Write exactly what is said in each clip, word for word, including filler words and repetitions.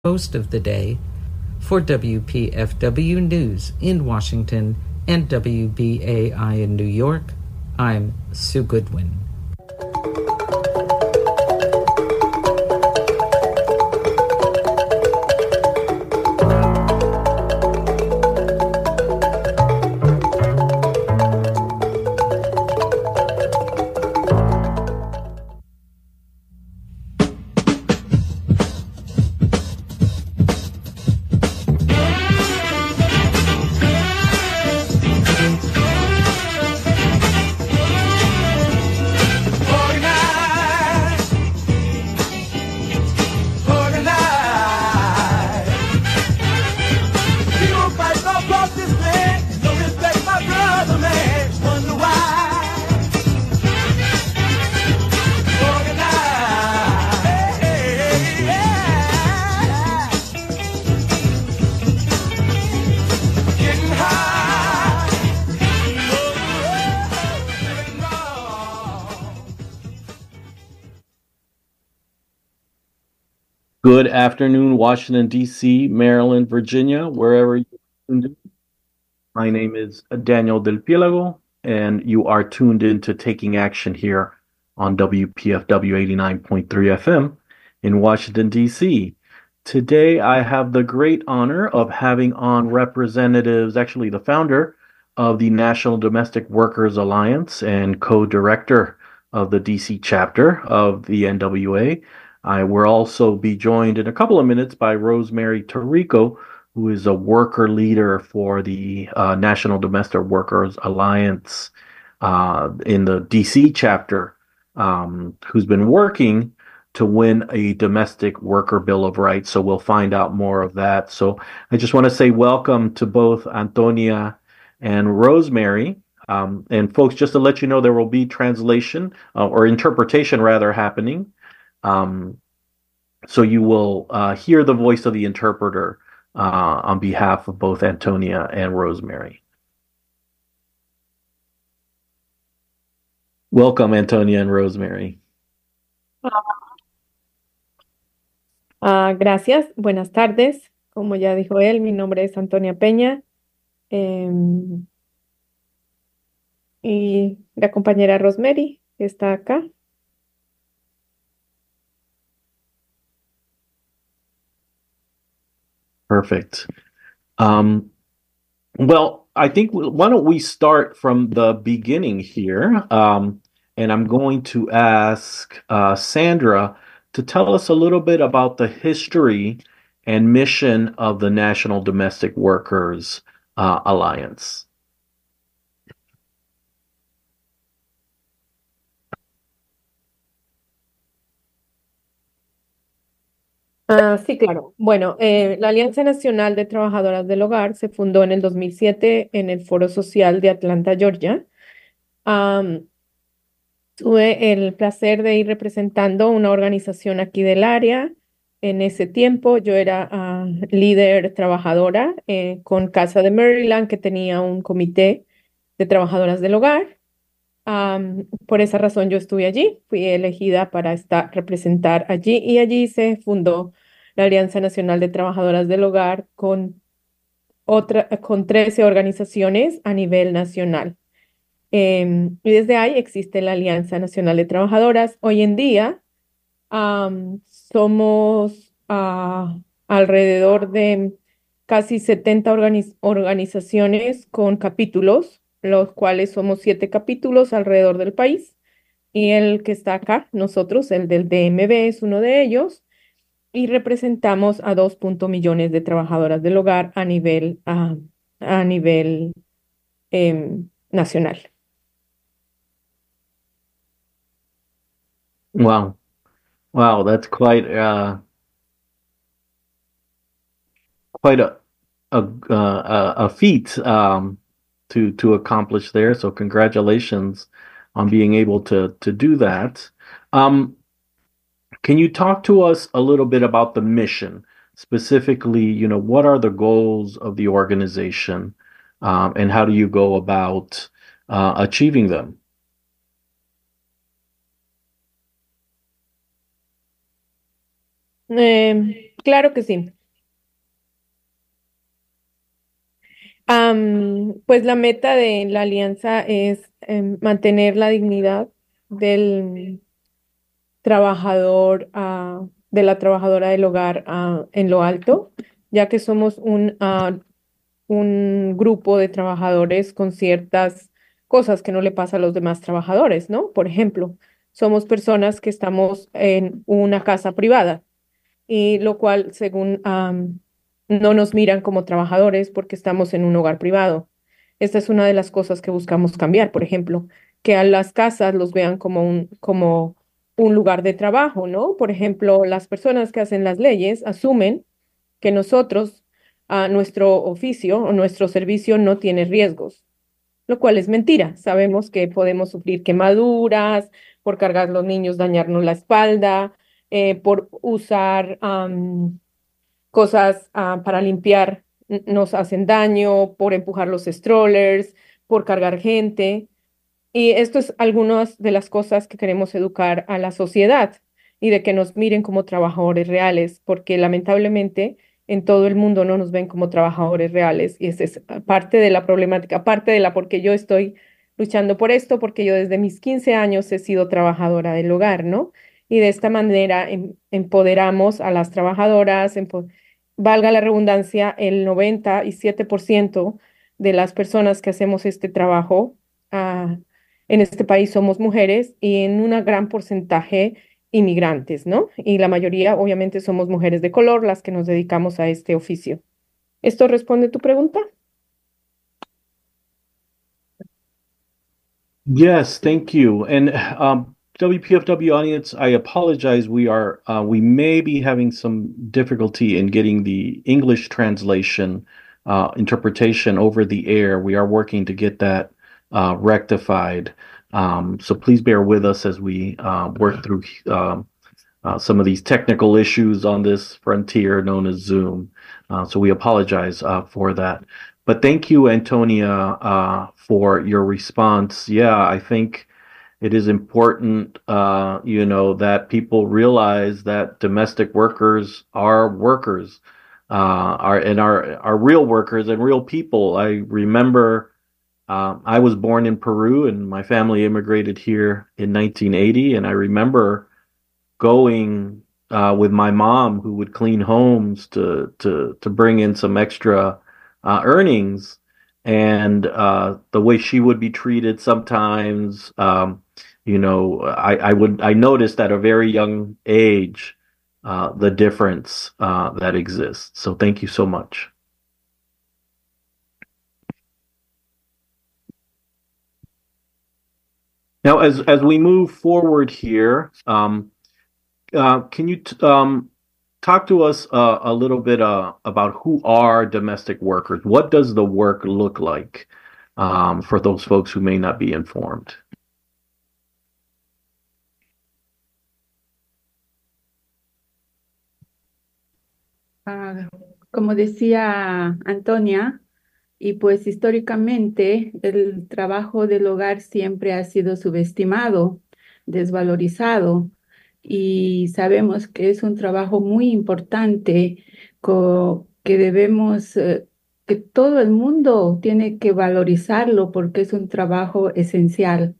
most of the day. For W P F W News in Washington and W B A I in New York, I'm Sue Goodwin. Good afternoon, Washington, D C, Maryland, Virginia, wherever you're tuned in. My name is Daniel Del Pielago, and you are tuned in to Taking Action here on W P F W eighty-nine point three F M in Washington, D C. Today, I have the great honor of having on representatives, actually the founder of the National Domestic Workers Alliance and co-director of the D C chapter of the N W A. I will also be joined in a couple of minutes by Rosemary Tarico, who is a worker leader for the uh, National Domestic Workers Alliance uh, in the D C chapter, um, who's been working to win a domestic worker bill of rights. So we'll find out more of that. So I just want to say welcome to both Antonia and Rosemary. Um, and folks, just to let you know, there will be translation uh, or interpretation rather happening. Um, so you will uh, hear the voice of the interpreter uh, on behalf of both Antonia and Rosemary. Welcome, Antonia and Rosemary. Uh, gracias, buenas tardes. Como ya dijo él, mi nombre es Antonia Peña. Eh, y la compañera Rosemary está acá. Perfect. Um, well, I think why don't we start from the beginning here? Um, and I'm going to ask uh, Sandra to tell us a little bit about the history and mission of the National Domestic Workers uh, Alliance. Ah, sí, claro. Bueno, eh, la Alianza Nacional de Trabajadoras del Hogar se fundó en el dos mil siete en el Foro Social de Atlanta, Georgia. Am, tuve el placer de ir representando una organización aquí del área. En ese tiempo yo era ah, líder trabajadora eh, con Casa de Maryland, que tenía un comité de trabajadoras del hogar. Am, por esa razón yo estuve allí, fui elegida para estar, representar allí y allí se fundó la Alianza Nacional de Trabajadoras del Hogar con, otra, con trece organizaciones a nivel nacional. Em, y desde ahí existe la Alianza Nacional de Trabajadoras. Hoy en día am, somos ah, alrededor de casi setenta organiz- organizaciones con capítulos, los cuales somos siete capítulos alrededor del país. Y el que está acá, nosotros, el del D M V, es uno de ellos. Y representamos a dos punto millones de trabajadoras del hogar a nivel, ah, a nivel em, nacional. Wow. Wow, that's quite uh quite a a uh, a feat um to to accomplish there. So congratulations on being able to to do that. Um can you talk to us a little bit about the mission? Specifically, you know, what are the goals of the organization, um, and how do you go about uh, achieving them? Em, Claro que sí. Am, pues la meta de la alianza es em, mantener la dignidad del trabajador, ah, de la trabajadora del hogar, ah, en lo alto, ya que somos un, ah, un grupo de trabajadores con ciertas cosas que no le pasa a los demás trabajadores, ¿no? Por ejemplo, somos personas que estamos en una casa privada y lo cual, según, am, no nos miran como trabajadores porque estamos en un hogar privado. Esta es una de las cosas que buscamos cambiar, por ejemplo, que a las casas los vean como un, como un lugar de trabajo, ¿no? Por ejemplo, las personas que hacen las leyes asumen que nosotros, a nuestro oficio o nuestro servicio no tiene riesgos, lo cual es mentira. Sabemos que podemos sufrir quemaduras, por cargar los niños, dañarnos la espalda, eh, por usar am, cosas ah, para limpiar, n- nos hacen daño, por empujar los strollers, por cargar gente. Y esto es algunas de las cosas que queremos educar a la sociedad y de que nos miren como trabajadores reales, porque lamentablemente en todo el mundo no nos ven como trabajadores reales y esa es ah, parte de la problemática, parte de la porque yo estoy luchando por esto, porque yo desde mis quince años he sido trabajadora del hogar, ¿no? Y de esta manera em- empoderamos a las trabajadoras, empo- valga la redundancia, el noventa y siete por ciento de las personas que hacemos este trabajo. ah, en este país somos mujeres y en un gran porcentaje inmigrantes, ¿no? Y la mayoría, obviamente, somos mujeres de color las que nos dedicamos a este oficio. ¿Esto responde tu pregunta? Yes, thank you. And um, W P F W audience, I apologize. We are uh, we may be having some difficulty in getting the English translation uh, interpretation over the air. We are working to get that uh, rectified. Um, so please bear with us as we uh, work through um, uh, some of these technical issues on this frontier known as Zoom. Uh, so we apologize uh, for that. But thank you, Antonia, uh, for your response. Yeah, I think it is important, uh, you know, that people realize that domestic workers are workers, uh, are and are are real workers and real people. I remember uh, I was born in Peru, and my family immigrated here in nineteen eighty, and I remember going uh, with my mom, who would clean homes to to to bring in some extra uh, earnings, and uh, the way she would be treated sometimes. Um, you know, I, I would I noticed at a very young age uh, the difference uh, that exists. So thank you so much. Now, as as we move forward here, um, uh, can you t- um, talk to us uh, a little bit uh, about who are domestic workers? What does the work look like um, for those folks who may not be informed? Ah, como decía Antonia, y pues históricamente el trabajo del hogar siempre ha sido subestimado, desvalorizado, y sabemos que es un trabajo muy importante co- que debemos, eh, que todo el mundo tiene que valorizarlo porque es un trabajo esencial.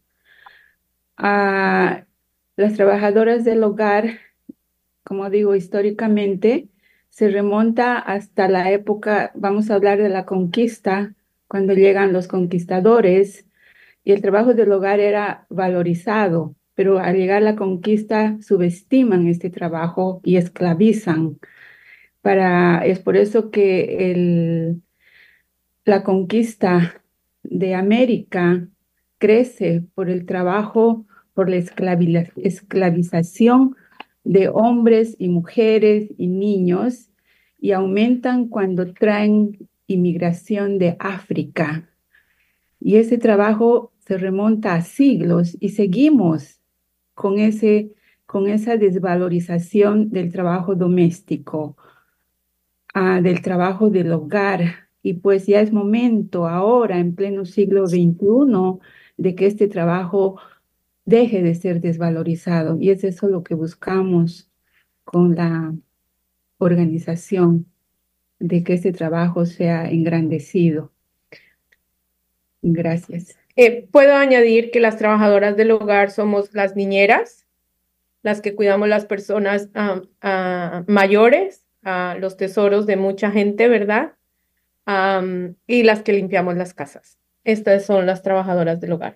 Ah, las trabajadoras del hogar, como digo, históricamente, se remonta hasta la época, vamos a hablar de la conquista, cuando llegan los conquistadores, y el trabajo del hogar era valorizado, pero al llegar la conquista subestiman este trabajo y esclavizan. Para, es por eso que el, la conquista de América crece por el trabajo, por la esclavi- esclavización de hombres y mujeres y niños, y aumentan cuando traen inmigración de África. Y ese trabajo se remonta a siglos y seguimos con ese, con esa desvalorización del trabajo doméstico, ah, del trabajo del hogar. Y pues ya es momento ahora, en pleno siglo veintiuno, de que este trabajo deje de ser desvalorizado. Y es eso lo que buscamos con la, organización, de que este trabajo sea engrandecido. Gracias. Eh, puedo añadir que las trabajadoras del hogar somos las niñeras, las que cuidamos las personas ah, ah, mayores, ah, los tesoros de mucha gente, ¿verdad? Am, y las que limpiamos las casas. Estas son las trabajadoras del hogar.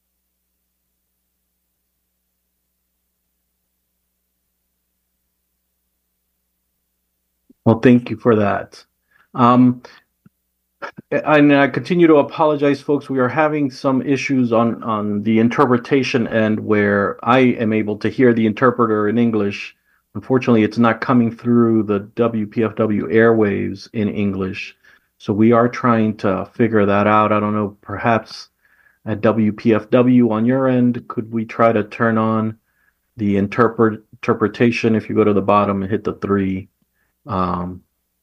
Well, thank you for that. Um, and I continue to apologize, folks. We are having some issues on, on the interpretation end where I am able to hear the interpreter in English. Unfortunately, it's not coming through the W P F W airwaves in English. So we are trying to figure that out. I don't know, perhaps at W P F W on your end, could we try to turn on the interpret interpretation? If you go to the bottom and hit the three, um,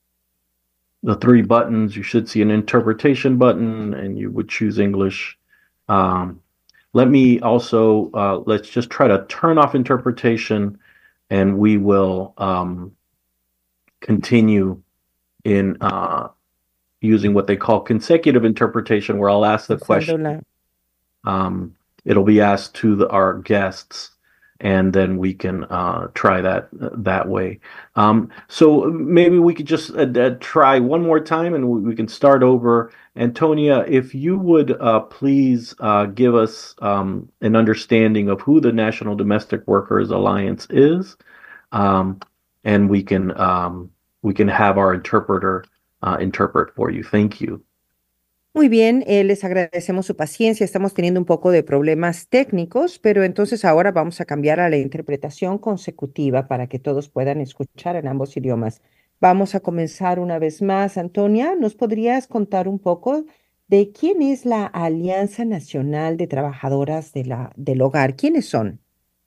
the three buttons, you should see an interpretation button and you would choose English. Um, let me also, uh, let's just try to turn off interpretation and we will um, continue in uh, using what they call consecutive interpretation, where I'll ask the question. Um, it'll be asked to the, our guests, and then we can uh, try that uh, that way. Um, so maybe we could just uh, uh, try one more time, and we, we can start over. Antonia, if you would uh, please uh, give us um, an understanding of who the National Domestic Workers Alliance is, um, and we can um, we can have our interpreter uh, interpret for you. Thank you. Muy bien, eh, les agradecemos su paciencia. Estamos teniendo un poco de problemas técnicos, pero entonces ahora vamos a cambiar a la interpretación consecutiva para que todos puedan escuchar en ambos idiomas. Vamos a comenzar una vez más. Antonia, ¿nos podrías contar un poco de quién es la Alianza Nacional de Trabajadoras de la, del Hogar? ¿Quiénes son?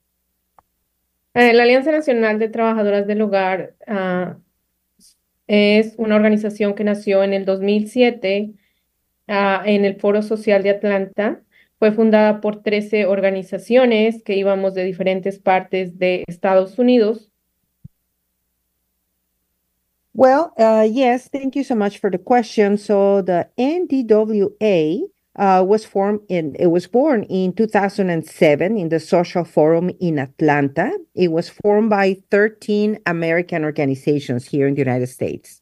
Eh, la Alianza Nacional de Trabajadoras del Hogar ah, es una organización que nació en el dos mil siete ah, en el Foro Social de Atlanta. Fue fundada por trece organizaciones que íbamos de diferentes partes de Estados Unidos. Well, uh, yes, thank you so much for the question. So the N D W A uh, was formed in, it was born in two thousand seven in the Social Forum in Atlanta. It was formed by thirteen American organizations here in the United States.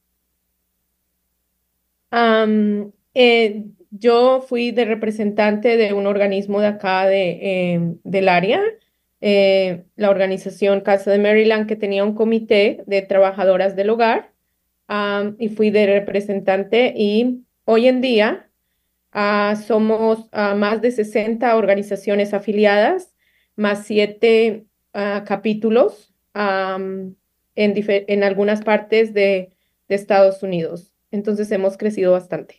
Um, eh, yo fui de representante de un organismo de acá de, eh, del área, eh, la organización Casa de Maryland, que tenía un comité de trabajadoras del hogar, um, y fui de representante, y hoy en día uh, somos uh, más de sesenta organizaciones afiliadas, más siete uh, capítulos um, en, en algunas partes de, de Estados Unidos. Entonces hemos crecido bastante.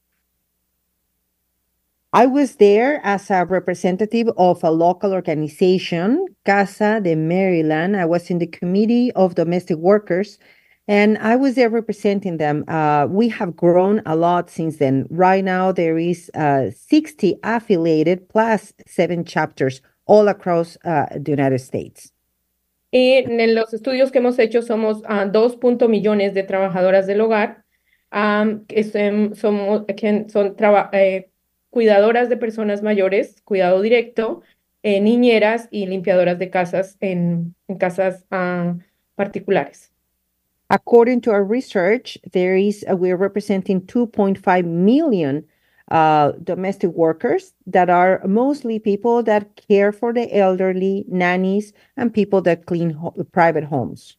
I was there as a representative of a local organization, Casa de Maryland. I was in the Committee of Domestic Workers, and I was there representing them. Uh, we have grown a lot since then. Right now, there is uh, sixty affiliated plus seven chapters all across uh, the United States. Y en los estudios que hemos hecho somos uh, dos millones de trabajadoras del hogar, um, que son, somos, que son traba, eh, cuidadoras de personas mayores, cuidado directo, eh, niñeras y limpiadoras de casas en, en casas uh, particulares. According to our research, there is uh, we're representing two point five million uh, domestic workers that are mostly people that care for the elderly, nannies, and people that clean ho- private homes.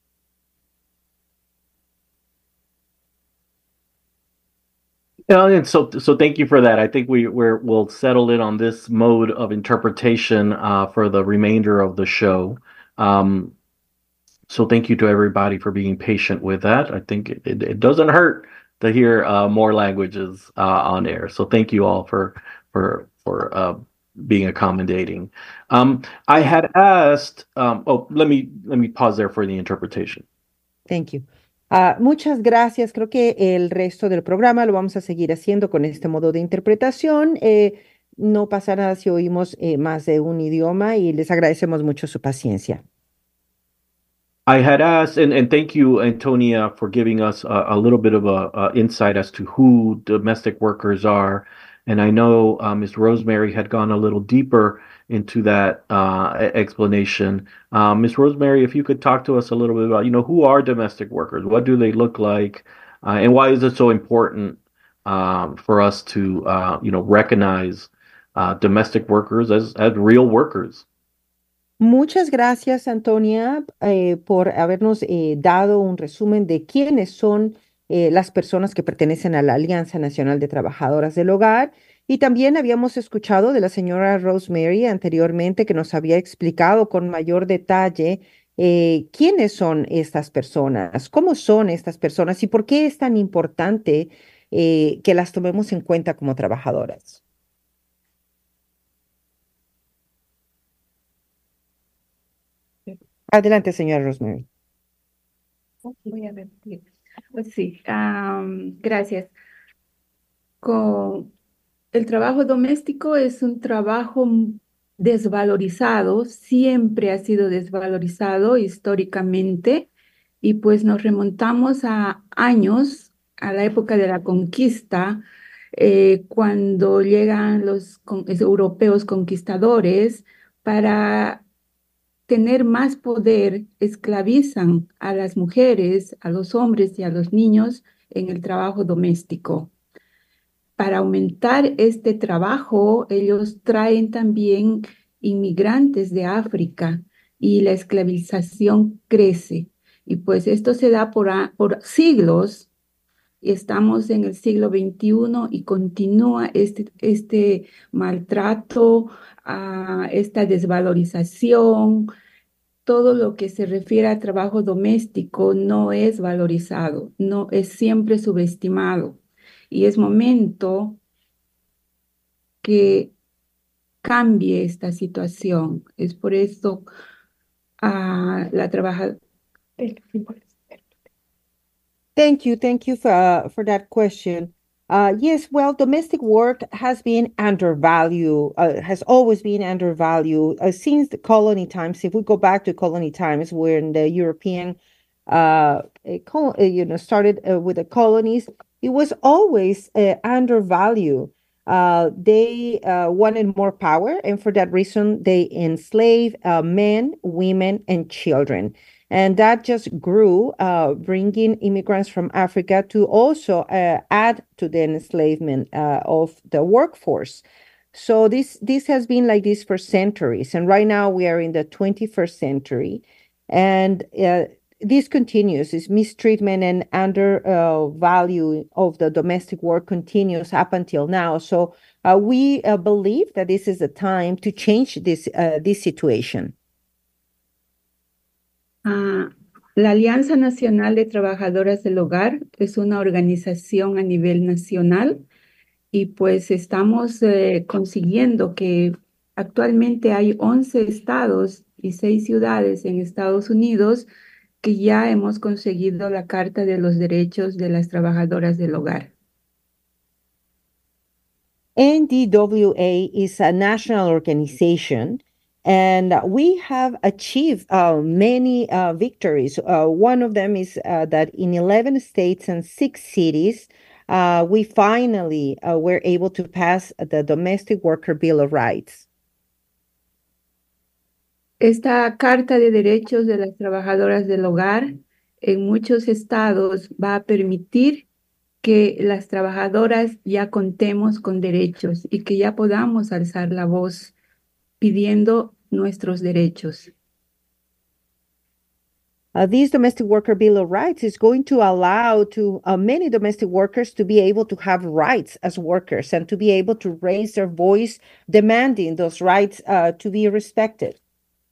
Yeah, and so so thank you for that. I think we we're, we'll settle in on this mode of interpretation uh, for the remainder of the show. Um, so thank you to everybody for being patient with that. I think it, it, it doesn't hurt to hear uh, more languages uh, on air. So thank you all for for for uh, being accommodating. Um, I had asked. Um, oh, let me let me pause there for the interpretation. Thank you. Uh, muchas gracias. Creo que el resto del programa lo vamos a seguir haciendo con este modo de interpretación. Eh, no pasa nada si oímos eh, más de un idioma y les agradecemos mucho su paciencia. I had asked, and, and thank you, Antonia, for giving us a, a little bit of a, a insight as to who domestic workers are. And I know uh, Miz Rosemary had gone a little deeper into that uh, e- explanation. Uh, Miz Rosemary, if you could talk to us a little bit about, you know, who are domestic workers? What do they look like? Uh, and why is it so important um, for us to, uh, you know, recognize uh, domestic workers as, as real workers? Muchas gracias, Antonia, eh, por habernos eh, dado un resumen de quiénes son eh, las personas que pertenecen a la Alianza Nacional de Trabajadoras del Hogar. Y también habíamos escuchado de la señora Rosemary anteriormente que nos había explicado con mayor detalle eh, quiénes son estas personas, cómo son estas personas y por qué es tan importante eh, que las tomemos en cuenta como trabajadoras. Adelante, señora Rosemary. Voy a repetir. Pues sí, am, gracias. Con el trabajo doméstico es un trabajo m- desvalorizado, siempre ha sido desvalorizado históricamente y pues nos remontamos a años, a la época de la conquista, eh, cuando llegan los con- es- europeos conquistadores para tener más poder, esclavizan a las mujeres, a los hombres y a los niños en el trabajo doméstico. Para aumentar este trabajo, ellos traen también inmigrantes de África y la esclavización crece. Y pues esto se da por, a- por siglos. Y estamos en el siglo veintiuno y continúa este, este maltrato, ah, esta desvalorización. Todo lo que se refiere al trabajo doméstico no es valorizado, no es siempre subestimado. Y es momento que cambie esta situación. Es por eso ah, la trabajadora. Thank you. Thank you for, uh, for that question. Uh, yes, well, domestic work has been undervalued, uh, has always been undervalued uh, since the colony times. If we go back to colony times, when the European, uh, eh, col- uh, you know, started uh, with the colonies, it was always uh, undervalued. Uh, they uh, wanted more power, and for that reason, they enslaved uh, men, women, and children. And that just grew, uh, bringing immigrants from Africa to also uh, add to the enslavement uh, of the workforce. So this this has been like this for centuries, and right now we are in the twenty-first century, and uh, this continues. This mistreatment and undervalue uh, of the domestic work continues up until now. So uh, we uh, believe that this is a time to change this uh, this situation. Ah, la Alianza Nacional de Trabajadoras del Hogar es una organización a nivel nacional y pues estamos eh, consiguiendo que actualmente hay once estados y seis ciudades en Estados Unidos que ya hemos conseguido la Carta de los Derechos de las Trabajadoras del Hogar. N D W A is a national organization, and we have achieved uh, many uh, victories. Uh, one of them is uh, that in eleven states and six cities, uh, we finally uh, were able to pass the Domestic Worker Bill of Rights. Esta Carta de Derechos de las Trabajadoras del Hogar en muchos estados va a permitir que las trabajadoras ya contemos con derechos y que ya podamos alzar la voz pidiendo nuestros derechos. Uh, this domestic worker bill of rights is going to allow to uh, many domestic workers to be able to have rights as workers and to be able to raise their voice demanding those rights uh, to be respected.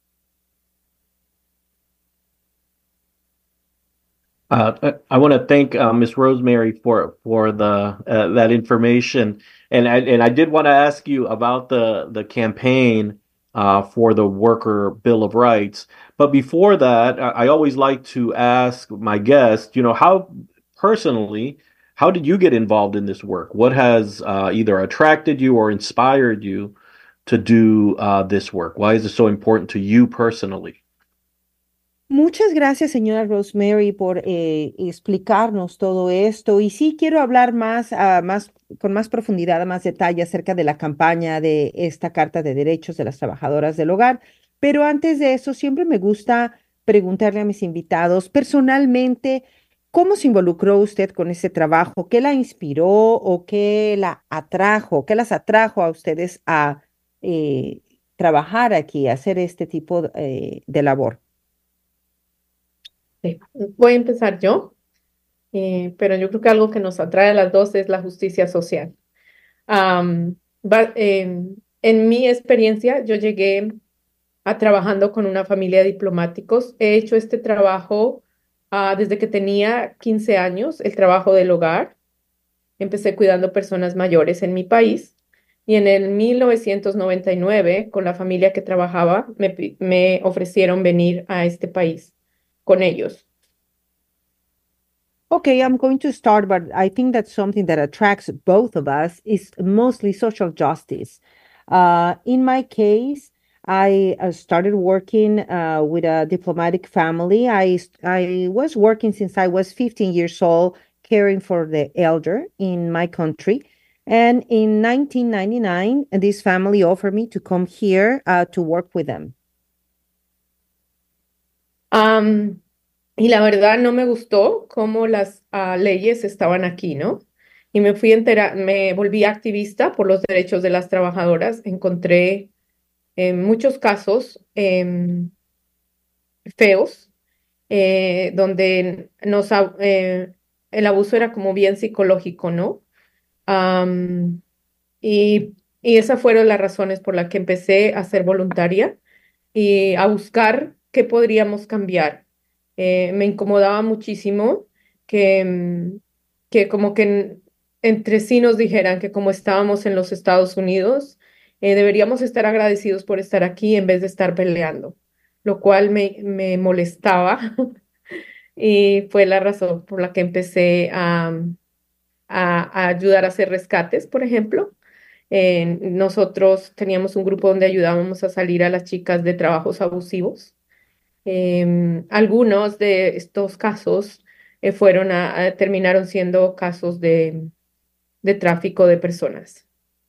Uh, I want to thank uh, Miss Rosemary for for the uh, that information, and I and I did want to ask you about the the campaign uh, for the Worker Bill of Rights. But before that, I, I always like to ask my guest, you know, how personally, how did you get involved in this work? What has uh, either attracted you or inspired you to do uh, this work? Why is it so important to you personally? Muchas gracias, señora Rosemary, por eh, explicarnos todo esto. Y sí, quiero hablar más, ah, más, con más profundidad, más detalle acerca de la campaña de esta Carta de Derechos de las Trabajadoras del Hogar. Pero antes de eso, siempre me gusta preguntarle a mis invitados personalmente, ¿cómo se involucró usted con ese trabajo? ¿Qué la inspiró o qué la atrajo? ¿Qué las atrajo a ustedes a eh, trabajar aquí, a hacer este tipo eh, de labor? Sí. Voy a empezar yo, eh, pero yo creo que algo que nos atrae a las dos es la justicia social. Am, va- em, en mi experiencia, yo llegué a trabajando con una familia de diplomáticos. He hecho este trabajo ah, desde que tenía quince años, el trabajo del hogar. Empecé cuidando personas mayores en mi país y en el mil novecientos noventa y nueve, con la familia que trabajaba, me, pi- me ofrecieron venir a este país con ellos. Okay, I'm going to start, but I think that something that attracts both of us is mostly social justice. Uh, in my case, I uh, started working uh, with a diplomatic family. I, s- I was working since I was fifteen years old, caring for the elder in my country. And in nineteen ninety-nine, this family offered me to come here uh, to work with them. Am, y la verdad no me gustó cómo las ah, leyes estaban aquí, ¿no? Y me fui entera, me volví activista por los derechos de las trabajadoras. Encontré en muchos casos em, feos, eh, donde nos, ab- eh, el abuso era como bien psicológico, ¿no? Am, y, y esas fueron las razones por las que empecé a ser voluntaria y a buscar qué podríamos cambiar. Eh, me incomodaba muchísimo que, mm, que como que en- entre sí nos dijeran que como estábamos en los Estados Unidos, eh, deberíamos estar agradecidos por estar aquí en vez de estar peleando, lo cual me, me molestaba y fue la razón por la que empecé a, a, a ayudar a hacer rescates, por ejemplo. Eh, nosotros teníamos un grupo donde ayudábamos a salir a las chicas de trabajos abusivos. Em, algunos de estos casos eh, fueron a, a- terminaron siendo casos de, de tráfico de personas.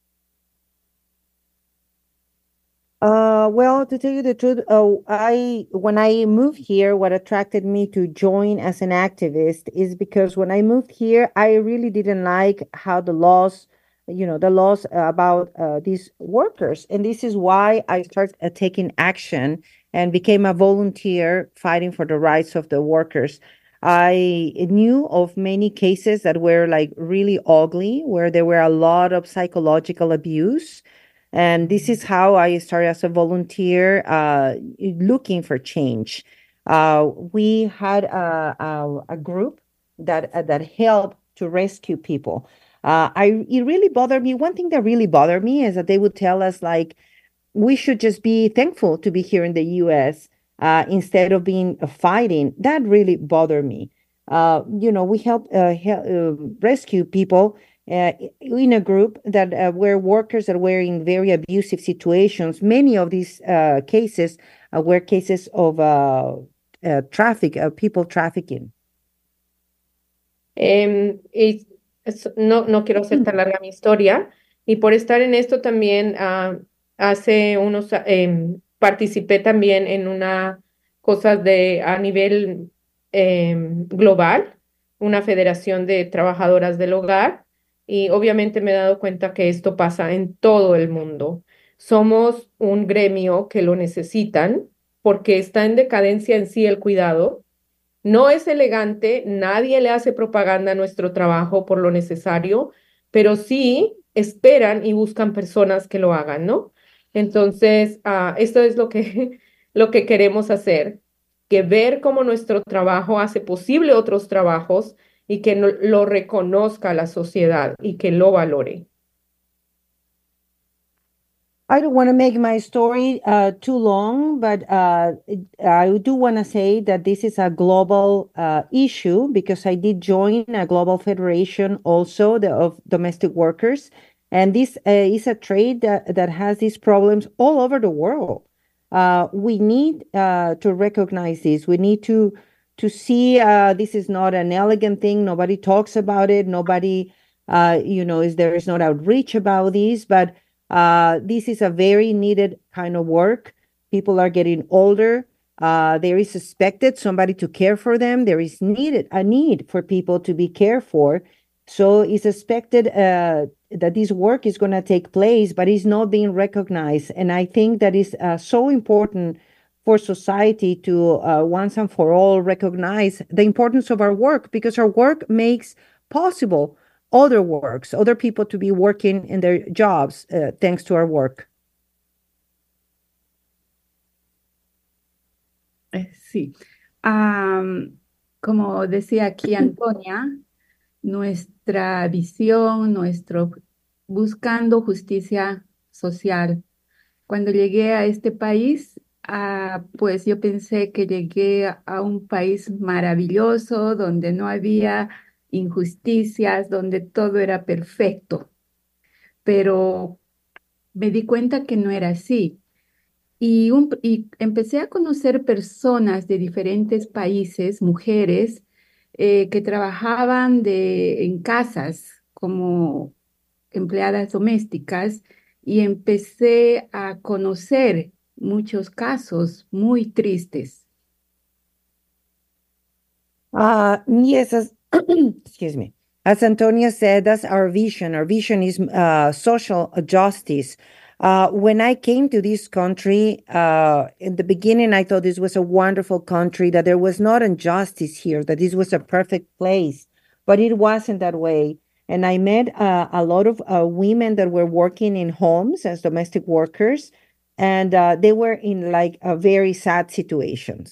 Uh, well, to tell you the truth, uh, I when I moved here, what attracted me to join as an activist is because when I moved here, I really didn't like how the laws, you know, the laws about uh, these workers, and this is why I started uh, taking action and became a volunteer fighting for the rights of the workers. I knew of many cases that were like really ugly, where there were a lot of psychological abuse, and this is how I started as a volunteer, uh, looking for change. Uh, we had a, a, a group that uh, that helped to rescue people. Uh, I it really bothered me. One thing that really bothered me is that they would tell us like we should just be thankful to be here in the U S uh, instead of being uh, fighting. That really bothered me. Uh, you know, we help uh, help uh, rescue people uh, in a group that uh, were workers that were in very abusive situations. Many of these uh, cases uh, were cases of uh, uh, traffic, uh, people trafficking. Em, y es- no, no quiero hacer tan larga mi historia. Y por estar en esto también, ah, hace unos, a- em, participé también en una cosa de, a nivel em, global, una federación de trabajadoras del hogar. Y obviamente me he dado cuenta que esto pasa en todo el mundo. Somos un gremio que lo necesitan porque está en decadencia en sí el cuidado. No es elegante, nadie le hace propaganda a nuestro trabajo por lo necesario, pero sí esperan y buscan personas que lo hagan, ¿no? Entonces, ah, esto es lo que, lo que queremos hacer, que ver cómo nuestro trabajo hace posible otros trabajos y que no- lo reconozca la sociedad y que lo valore. I don't want to make my story uh, too long, but uh, it- I do want to say that this is a global uh, issue because I did join a global federation also the, of domestic workers. And this uh, is a trade that, that has these problems all over the world. Uh, we need uh, to recognize this. We need to to see uh, this is not an elegant thing. Nobody talks about it. Nobody, uh, you know, is there is not outreach about this, but uh, this is a very needed kind of work. People are getting older. Uh, there is expected somebody to care for them. There is needed a need for people to be cared for. So it's expected uh, that this work is going to take place, but it's not being recognized. And I think that is uh, so important for society to uh, once and for all recognize the importance of our work, because our work makes possible other works, other people to be working in their jobs uh, thanks to our work. Eh, Sí. Am, como decía aquí Antonia, nuestra visión, nuestro buscando justicia social. Cuando llegué a este país, ah, pues yo pensé que llegué a a un país maravilloso, donde no había injusticias, donde todo era perfecto, pero me di cuenta que no era así. Y, un- y empecé a conocer personas de diferentes países, mujeres, eh, que trabajaban de, en casas como empleadas domésticas, y empecé a conocer muchos casos muy tristes. Uh, yes, as, excuse me. As Antonia said, that's our vision. Our vision is uh, social justice. Uh, when I came to this country, uh, in the beginning, I thought this was a wonderful country, that there was not injustice here, that this was a perfect place, but it wasn't that way. And I met uh, a lot of uh, women that were working in homes as domestic workers, and uh, they were in like a very sad situations.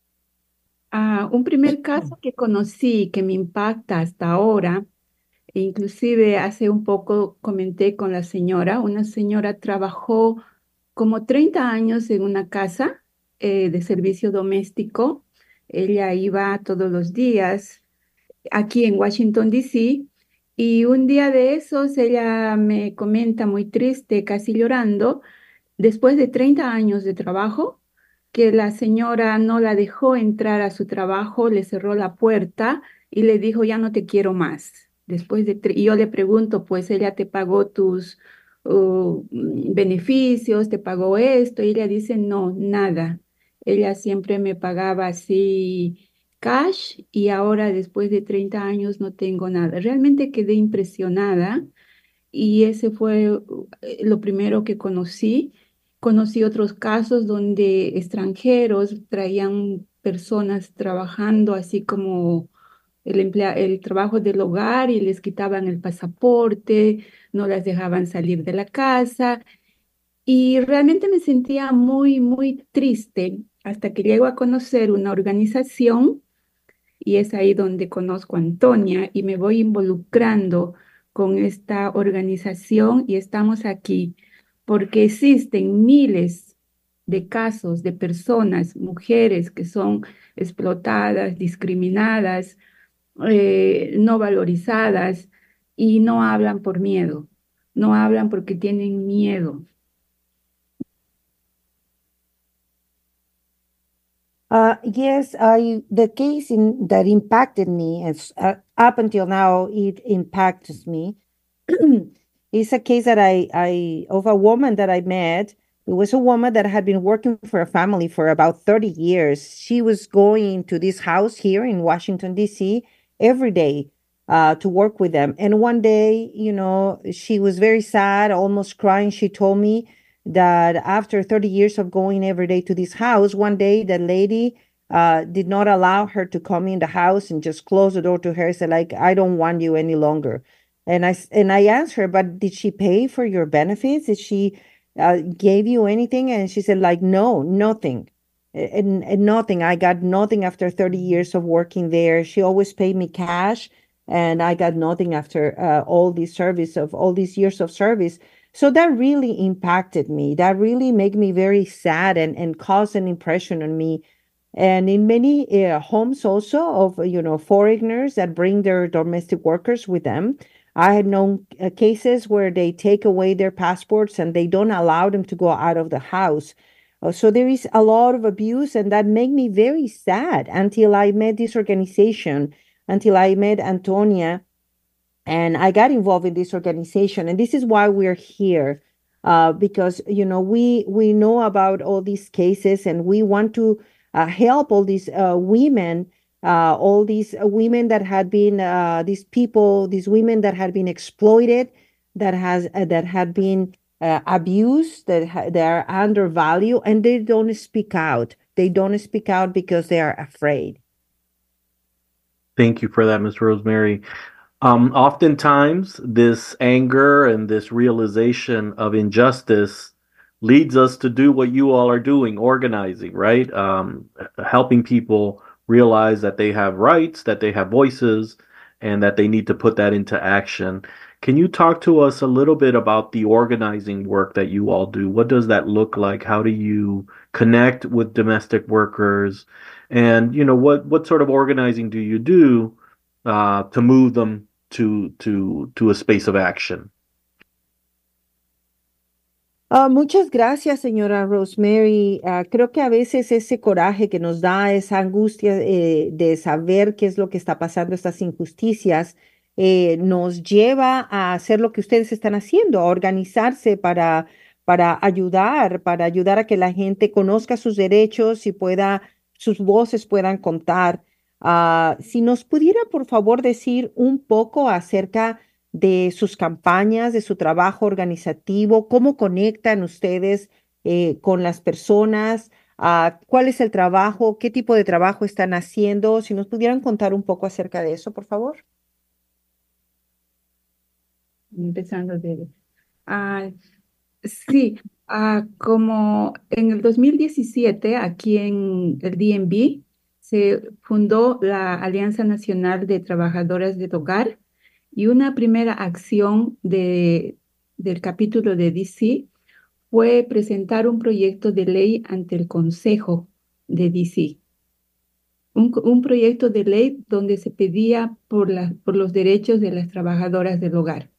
Ah, un primer caso que conocí que me impacta hasta ahora, e inclusive hace un poco comenté con la señora. Una señora trabajó como treinta años en una casa eh, de servicio doméstico. Ella iba todos los días aquí en Washington, D C, y un día de esos ella me comenta muy triste, casi llorando, después de treinta años de trabajo, que la señora no la dejó entrar a su trabajo, le cerró la puerta y le dijo, ya no te quiero más. Después de tre- y yo le pregunto, pues ella te pagó tus uh, mm, beneficios, te pagó esto, y ella dice, no, nada. Ella siempre me pagaba así cash, y ahora después de treinta años no tengo nada. Realmente quedé impresionada, y ese fue uh, eh, lo primero que conocí. Conocí otros casos donde extranjeros traían personas trabajando así como el, emplea- el trabajo del hogar, y les quitaban el pasaporte, no las dejaban salir de la casa, y realmente me sentía muy, muy triste hasta que llego a conocer una organización, y es ahí donde conozco a Antonia y me voy involucrando con esta organización, y estamos aquí porque existen miles de casos de personas, mujeres que son explotadas, discriminadas, eh, no valorizadas, y no hablan por miedo, no hablan porque tienen miedo. Uh, yes, I the case in, that impacted me, as uh, up until now, it impacts me. It's a case that I I of a woman that I met. It was a woman that had been working for a family for about thirty years. She was going to this house here in Washington, D C every day uh, to work with them. And one day, you know, she was very sad, almost crying. She told me that after thirty years of going every day to this house, one day the lady uh, did not allow her to come in the house and just close the door to her, said like, I don't want you any longer. And I, s- and I asked her, but did she pay for your benefits? Did she uh, gave you anything? And she said like, no, nothing. And, and nothing. I got nothing after thirty years of working there. She always paid me cash, and I got nothing after uh, all this service of all these years of service. So that really impacted me. That really made me very sad, and, and caused an impression on me. And in many uh, homes also of, you know, foreigners that bring their domestic workers with them, I had known uh, cases where they take away their passports and they don't allow them to go out of the house. Uh, so there is a lot of abuse, and that made me very sad until I met this organization, until I met Antonia, and I got involved in this organization. And this is why we're here, uh, because, you know, we we know about all these cases, and we want to uh, help all these uh, women, uh, all these uh, women that had been, uh, these people, these women that had been exploited, that has uh, that had been uh, abused, that ha- they are undervalued, and they don't speak out. They don't speak out because they are afraid. Thank you for that, Miss Rosemary. Um, oftentimes, this anger and this realization of injustice leads us to do what you all are doing, organizing, right? Um, helping people realize that they have rights, that they have voices, and that they need to put that into action. Can you talk to us a little bit about the organizing work that you all do? What does that look like? How do you connect with domestic workers? And, you know, what, what sort of organizing do you do uh, to move them to, to, to a space of action? Ah, muchas gracias, señora Rosemary. Ah, creo que a veces ese coraje que nos da, esa angustia eh, de saber qué es lo que está pasando, estas injusticias, eh, nos lleva a hacer lo que ustedes están haciendo, a organizarse para, para ayudar, para ayudar a que la gente conozca sus derechos y pueda, sus voces puedan contar. Ah, si nos pudiera, por favor, decir un poco acerca de sus campañas, de su trabajo organizativo, cómo conectan ustedes eh, con las personas, ah, cuál es el trabajo, qué tipo de trabajo están haciendo. Si nos pudieran contar un poco acerca de eso, por favor. Empezando de... Ah, sí, ah, como en el dos mil diecisiete, aquí en el D M V, se fundó la Alianza Nacional de Trabajadoras del Hogar, y una primera acción de, del capítulo de D C fue presentar un proyecto de ley ante el Consejo de D C. Un, un proyecto de ley donde se pedía por, la, por los derechos de las trabajadoras del hogar.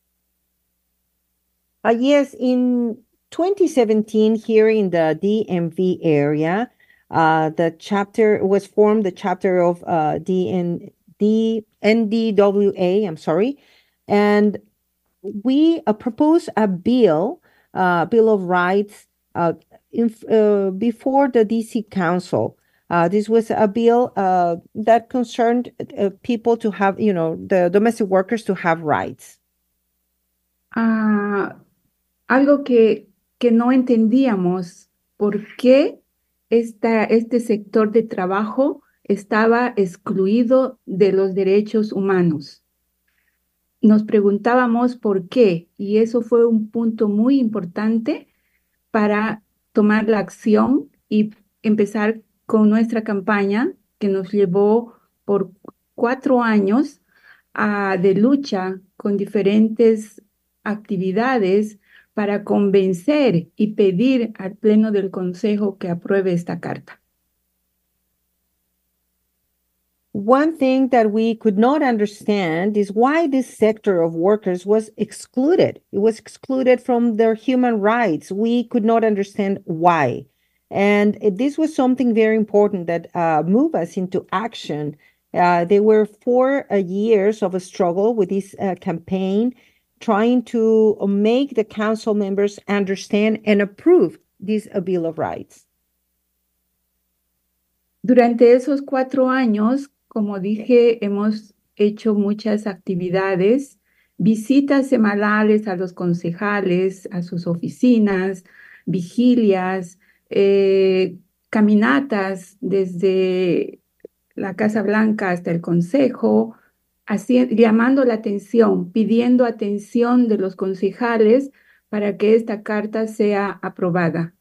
Uh, yes, in twenty seventeen, here in the D M V area, uh, the chapter was formed, the chapter of uh, D N, D, N D W A, I'm sorry, and we uh, proposed a bill, uh, Bill of Rights, uh, in, uh, before the D C Council. Uh, this was a bill uh, that concerned uh, people to have, you know, the domestic workers to have rights. Ah, algo que, que no entendíamos, por qué esta, este sector de trabajo estaba excluido de los derechos humanos. Nos preguntábamos por qué, y eso fue un punto muy importante para tomar la acción y empezar con nuestra campaña que nos llevó por cuatro años a, de lucha con diferentes actividades para convencer y pedir al Pleno del Consejo que apruebe esta carta. One thing that we could not understand is why this sector of workers was excluded. It was excluded from their human rights. We could not understand why. And this was something very important that uh, moved us into action. Uh, there were four uh, years of a struggle with this uh, campaign, trying to make the council members understand and approve this uh, Bill of Rights. Durante esos cuatro años, como dije, hemos hecho muchas actividades, visitas semanales a los concejales, a sus oficinas, vigilias, eh, caminatas desde la Casa Blanca hasta el Consejo, así, llamando la atención, pidiendo atención de los concejales para que esta carta sea aprobada.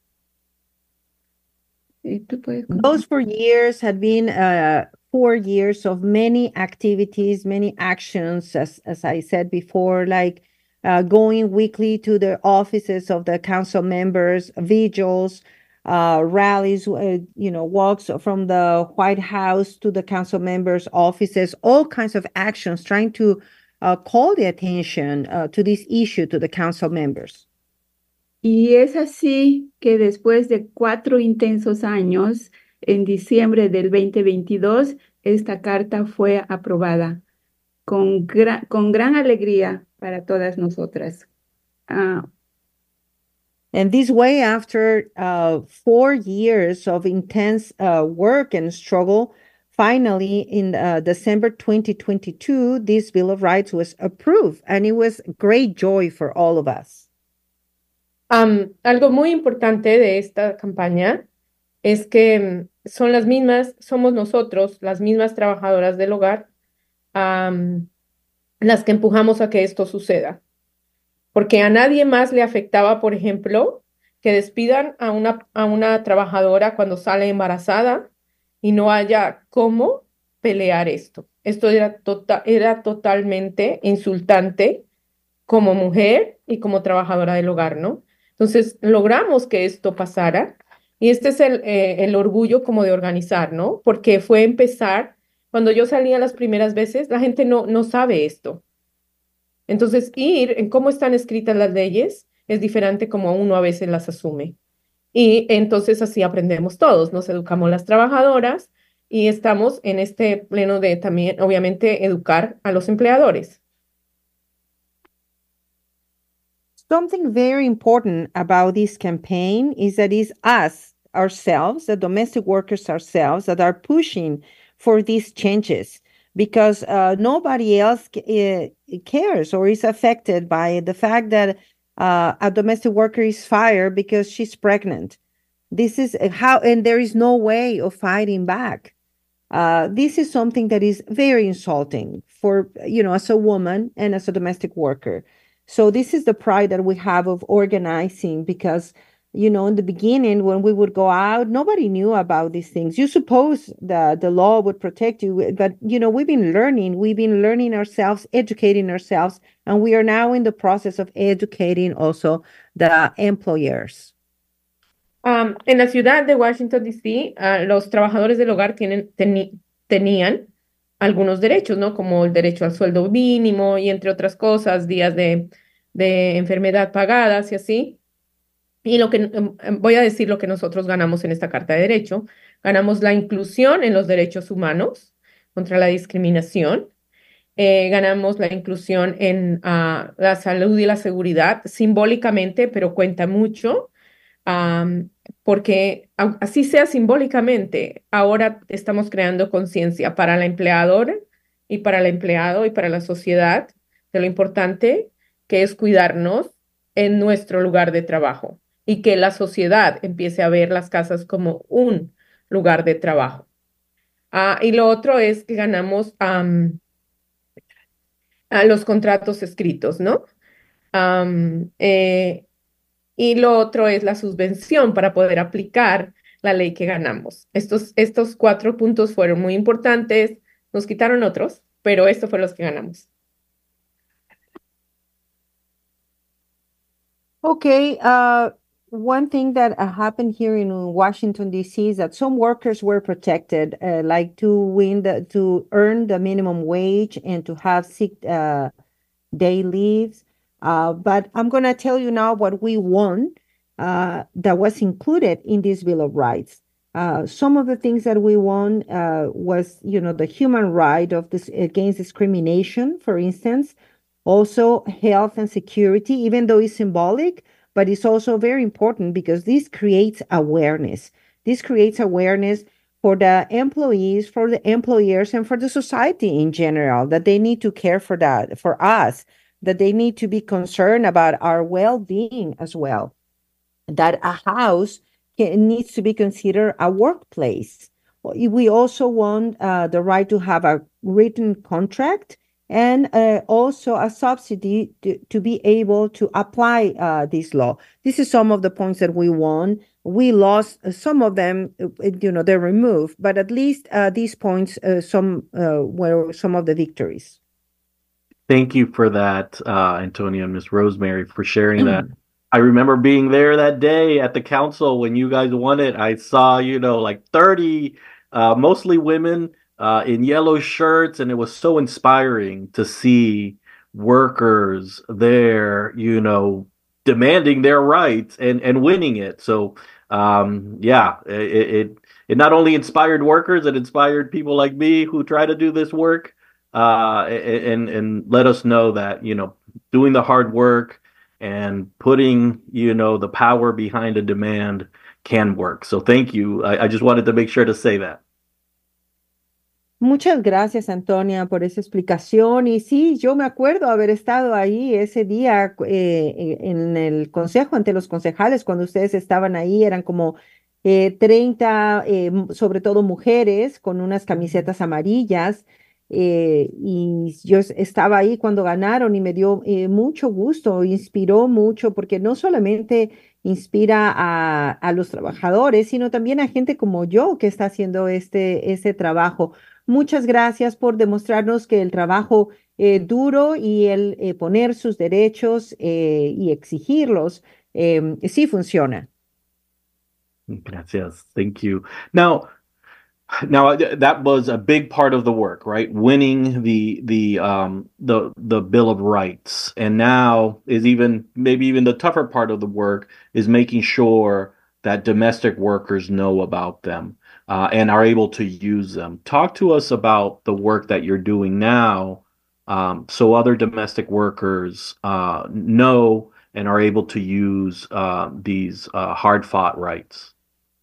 Those four years had been uh, four years of many activities, many actions, as, as I said before, like uh, going weekly to the offices of the council members, vigils, uh, rallies, uh, you know, walks from the White House to the council members' offices, all kinds of actions trying to uh, call the attention uh, to this issue to the council members. Y es así que después de cuatro intensos años, en diciembre del dos mil veintidós, esta carta fue aprobada con, gra- con gran alegría para todas nosotras. Ah, And this way, after uh, four years of intense uh, work and struggle, finally in uh, December twenty twenty-two, this Bill of Rights was approved, and it was great joy for all of us. Am, algo muy importante de esta campaña es que mm, son las mismas, somos nosotros, las mismas trabajadoras del hogar, am, las que empujamos a que esto suceda. Porque a nadie más le afectaba, por ejemplo, que despidan a una, a una trabajadora cuando sale embarazada y no haya cómo pelear esto. Esto era, tota- era totalmente insultante como mujer y como trabajadora del hogar, ¿no? Entonces, logramos que esto pasara y este es el, eh, el orgullo como de organizar, ¿no? Porque fue empezar, cuando yo salía las primeras veces, la gente no, no sabe esto. Entonces, ir en cómo están escritas las leyes es diferente como uno a veces las asume. Y entonces así aprendemos todos, nos educamos las trabajadoras y estamos en este pleno de también, obviamente, educar a los empleadores. Something very important about this campaign is that it's us ourselves, the domestic workers ourselves, that are pushing for these changes because uh, nobody else uh, cares or is affected by the fact that uh, a domestic worker is fired because she's pregnant. This is how, and there is no way of fighting back. Uh, this is something that is very insulting for, you know, as a woman and as a domestic worker. So this is the pride that we have of organizing because, you know, in the beginning when we would go out, nobody knew about these things. You suppose the, the law would protect you, but, you know, we've been learning, we've been learning ourselves, educating ourselves, and we are now in the process of educating also the employers. Um, en la ciudad de Washington, D C, uh, los trabajadores del hogar tienen, teni- tenían algunos derechos, ¿no? Como el derecho al sueldo mínimo y entre otras cosas, días de, de enfermedad pagadas y así. Y lo que em, em, voy a decir lo que nosotros ganamos en esta Carta de Derecho. Ganamos la inclusión en los derechos humanos contra la discriminación. Eh, ganamos la inclusión en ah, la salud y la seguridad simbólicamente, pero cuenta mucho am, porque au- así sea simbólicamente, ahora estamos creando conciencia para la empleadora y para el empleado y para la sociedad de lo importante que es cuidarnos en nuestro lugar de trabajo y que la sociedad empiece a ver las casas como un lugar de trabajo. Ah, y lo otro es que ganamos am, a los contratos escritos, ¿no? Am, eh, y lo otro es la subvención para poder aplicar la ley que ganamos. Estos, estos cuatro puntos fueron muy importantes. Nos quitaron otros, pero estos fueron los que ganamos. Okay, uh, one thing that uh, happened here in Washington, D C is that some workers were protected, uh, like to win the, to earn the minimum wage and to have sick uh, day leaves. Uh, but I'm going to tell you now what we won uh, that was included in this Bill of Rights. Uh, some of the things that we won uh, was, you know, the human right of this against discrimination, for instance, also health and security, even though it's symbolic, but it's also very important because this creates awareness. This creates awareness for the employees, for the employers, and for the society in general, that they need to care for that, for us, that they need to be concerned about our well-being as well, that a house can, needs to be considered a workplace. We also want uh, the right to have a written contract and uh, also a subsidy to, to be able to apply uh, this law. This is some of the points that we won. We lost uh, some of them, uh, you know, they're removed, but at least uh, these points, uh, some uh, were some of the victories. Thank you for that, uh, Antonia and Miss Rosemary, for sharing that. I remember being there that day at the council when you guys won it. I saw, you know, like thirty, uh, mostly women uh, in yellow shirts, and it was so inspiring to see workers there, you know, demanding their rights and and winning it. So um, yeah, it, it it not only inspired workers, it inspired people like me who try to do this work, uh, and and let us know that, you know, doing the hard work and putting, you know, the power behind a demand can work. So thank you. I, I just wanted to make sure to say that. Muchas gracias, Antonia, por esa explicación. Y sí, yo me acuerdo haber estado ahí ese día eh, en el consejo, ante los concejales, cuando ustedes estaban ahí, eran como eh, treinta, eh, m- sobre todo mujeres, con unas camisetas amarillas. eh, y yo es- estaba ahí cuando ganaron y me dio eh, mucho gusto, inspiró mucho, porque no solamente inspira a, a los trabajadores, sino también a gente como yo que está haciendo este, este trabajo. Muchas gracias por demostrarnos que el trabajo eh, duro y el eh, poner sus derechos eh, y exigirlos em, sí funciona. Gracias. Thank you. Now, now th- that was a big part of the work, right? Winning the the um the the Bill of Rights. And now is even maybe even the tougher part of the work is making sure that domestic workers know about them uh, and are able to use them. Talk to us about the work that you're doing now, um, so other domestic workers uh, know and are able to use uh, these uh, hard-fought rights.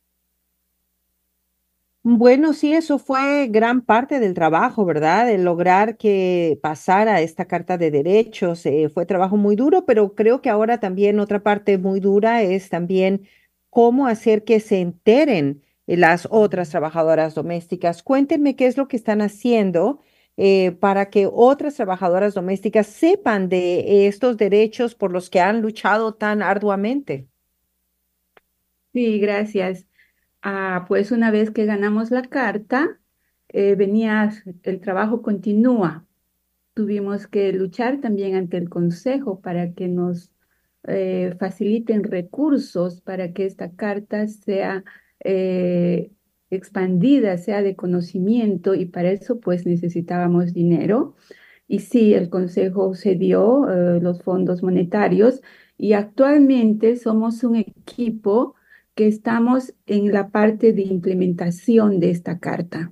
Bueno, sí, eso fue gran parte del trabajo, ¿verdad? El lograr que pasara esta Carta de Derechos. Eh, fue trabajo muy duro, pero creo que ahora también otra parte muy dura es también cómo hacer que se enteren eh, las otras trabajadoras domésticas. Cuéntenme qué es lo que están haciendo eh, para que otras trabajadoras domésticas sepan de estos derechos por los que han luchado tan arduamente. Sí, gracias. Ah, pues una vez que ganamos la carta, eh, venía, el trabajo continúa. Tuvimos que luchar también ante el Consejo para que nos eh, faciliten recursos para que esta carta sea eh, expandida, sea de conocimiento, y para eso pues necesitábamos dinero. Y sí, el Consejo cedió eh, los fondos monetarios, y actualmente somos un equipo que estamos en la parte de implementación de esta carta.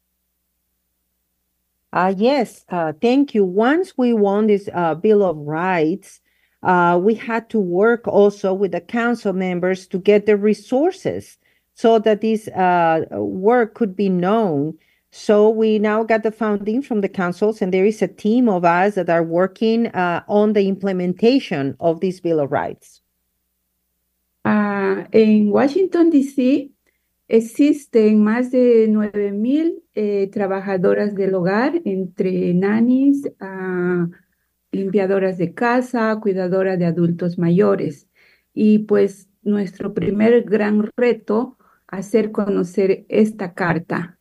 Uh, yes, uh, thank you. Once we won this uh, Bill of Rights, uh, we had to work also with the council members to get the resources so that this uh, work could be known. So we now got the funding from the councils, and there is a team of us that are working uh, on the implementation of this Bill of Rights. Ah, en Washington, D C, existen más de nueve mil eh, trabajadoras del hogar, entre nannies, ah, limpiadoras de casa, cuidadoras de adultos mayores. Y pues nuestro primer gran reto, hacer conocer esta carta.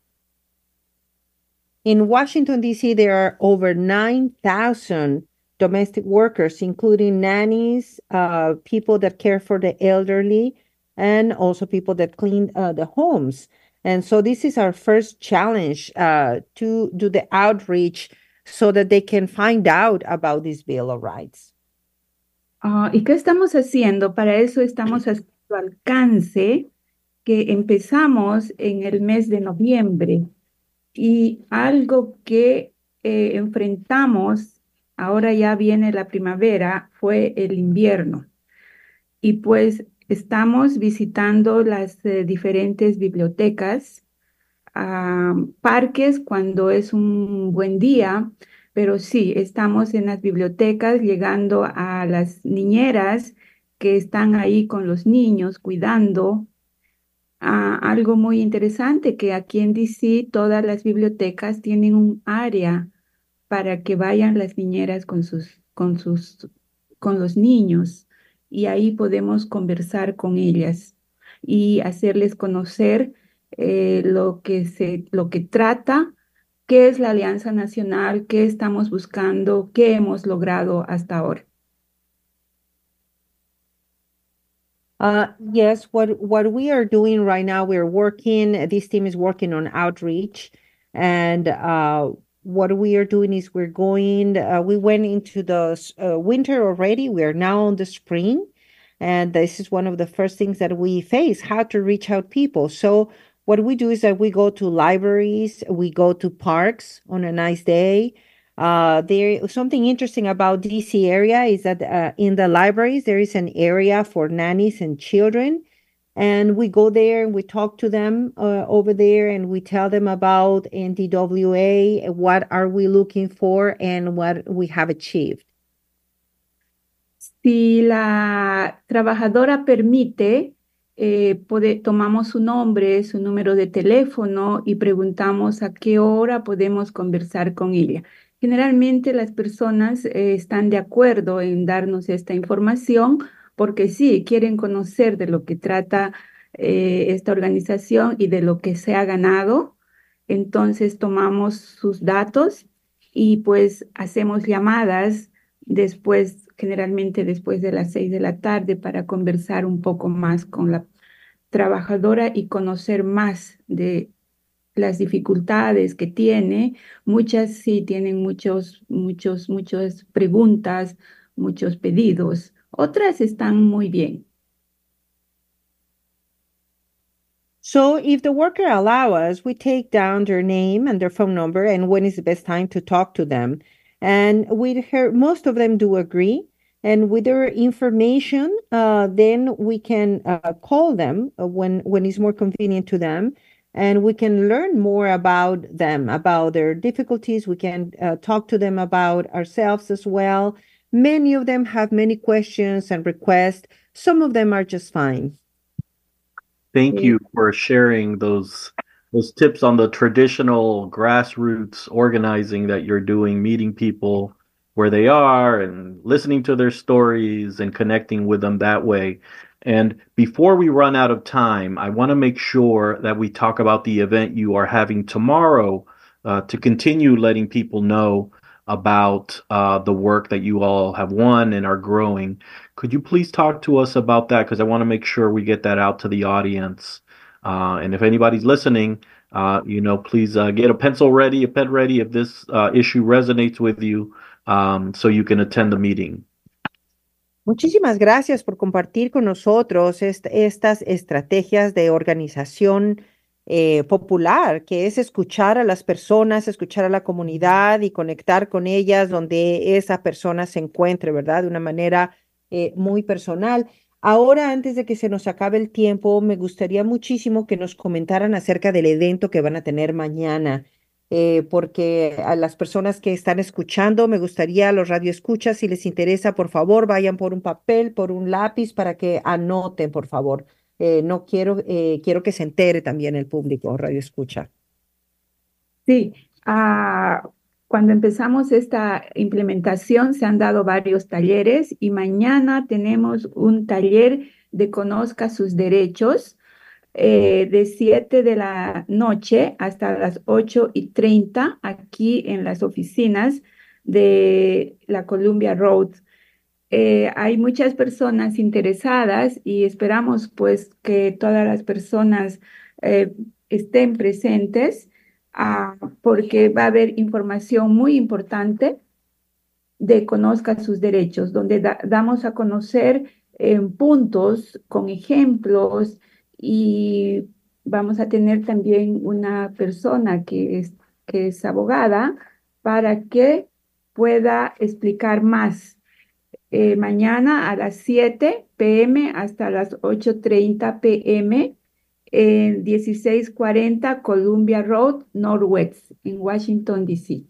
In Washington, D C, there are over nine thousand domestic workers, including nannies, uh, people that care for the elderly, and also people that clean uh, the homes. And so this is our first challenge uh, to do the outreach so that they can find out about this Bill of Rights. Ah, ¿y qué estamos haciendo? Para eso estamos haciendo alcance, que empezamos en el mes de noviembre. Y algo que eh, enfrentamos, ahora ya viene la primavera, fue el invierno. Y pues estamos visitando las eh, diferentes bibliotecas, ah, parques cuando es un buen día, pero sí, estamos en las bibliotecas llegando a las niñeras que están ahí con los niños cuidando. Ah, algo muy interesante, que aquí en D C todas las bibliotecas tienen un área para que vayan las niñeras con sus, con sus, con los niños, y ahí podemos conversar con ellas y hacerles conocer eh, lo que se, lo que trata, qué es la Alianza Nacional, qué estamos buscando, qué hemos logrado hasta ahora. Uh, yes, what what we are doing right now, we're working, this team is working on outreach, and uh, what we are doing is we're going, uh, we went into the s- uh, winter already, we are now on the spring, And this is one of the first things that we face, how to reach out people. So what we do is that we go to libraries, we go to parks on a nice day. Uh, there something interesting about D C area is that uh, in the libraries there is an area for nannies and children, and we go there and we talk to them uh, over there, and we tell them about N D W A, what are we looking for, and what we have achieved. Si la trabajadora permite, eh, pode- tomamos su nombre, su número de teléfono y preguntamos a qué hora podemos conversar con ella. Generalmente las personas eh, están de acuerdo en darnos esta información porque sí, quieren conocer de lo que trata eh, esta organización y de lo que se ha ganado. Entonces tomamos sus datos y pues hacemos llamadas después, generalmente después de las seis de la tarde, para conversar un poco más con la trabajadora y conocer más de las dificultades que tiene. Muchas sí tienen muchos, muchos, muchas preguntas, muchos pedidos. Otras están muy bien. So if the worker allow us, we take down their name and their phone number and when is the best time to talk to them. And we hear most of them do agree. And with their information, uh, then we can uh, call them uh, when when it's more convenient to them, and we can learn more about them, about their difficulties. We can uh, talk to them about ourselves as well. Many of them have many questions and requests. Some of them are just fine. Thank Sí. you for sharing those those tips on the traditional grassroots organizing that you're doing, meeting people where they are and listening to their stories and connecting with them that way. And before we run out of time, I want to make sure that we talk about the event you are having tomorrow uh, to continue letting people know about uh, the work that you all have won and are growing. Could you please talk to us about that? Because I want to make sure we get that out to the audience. Uh, and if anybody's listening, uh, you know, please uh, get a pencil ready, a pen ready if this uh, issue resonates with you, um, so you can attend the meeting. Muchísimas gracias por compartir con nosotros est- estas estrategias de organización eh, popular, que es escuchar a las personas, escuchar a la comunidad y conectar con ellas donde esa persona se encuentre, ¿verdad? De una manera eh, muy personal. Ahora, antes de que se nos acabe el tiempo, me gustaría muchísimo que nos comentaran acerca del evento que van a tener mañana. Eh, porque a las personas que están escuchando, me gustaría, a los radioescuchas, si les interesa, por favor, vayan por un papel, por un lápiz para que anoten, por favor. Eh, no quiero, eh, quiero que se entere también el público, radioescucha. Sí, ah, cuando empezamos esta implementación se han dado varios talleres y mañana tenemos un taller de Conozca sus derechos eh, de siete de la noche hasta las ocho y treinta aquí en las oficinas de la Columbia Road. Eh, hay muchas personas interesadas y esperamos pues que todas las personas eh, estén presentes ah, porque va a haber información muy importante de Conozca sus derechos, donde da- damos a conocer eh, puntos con ejemplos y vamos a tener también una persona que es, que es abogada para que pueda explicar más. Eh, mañana a las siete p m hasta las ocho treinta p m en dieciséis cuarenta Columbia Road, Northwest, en Washington, D C